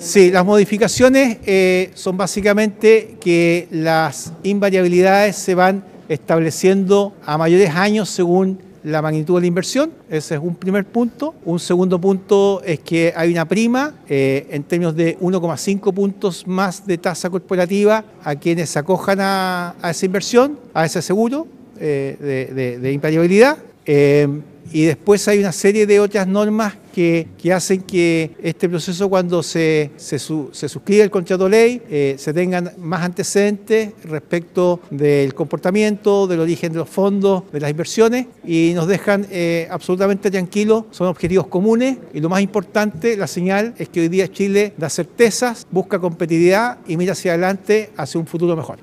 Sí, las modificaciones son básicamente que las invariabilidades se van estableciendo a mayores años según la magnitud de la inversión. Ese es un primer punto. Un segundo punto es que hay una prima en términos de 1,5 puntos más de tasa corporativa a quienes se acojan a esa inversión, a ese seguro de invariabilidad. Y después hay una serie de otras normas que hacen que este proceso, cuando se suscribe el contrato de ley, se tengan más antecedentes respecto del comportamiento, del origen de los fondos, de las inversiones, y nos dejan absolutamente tranquilos. Son objetivos comunes y lo más importante, la señal es que hoy día Chile da certezas, busca competitividad y mira hacia adelante, hacia un futuro mejor.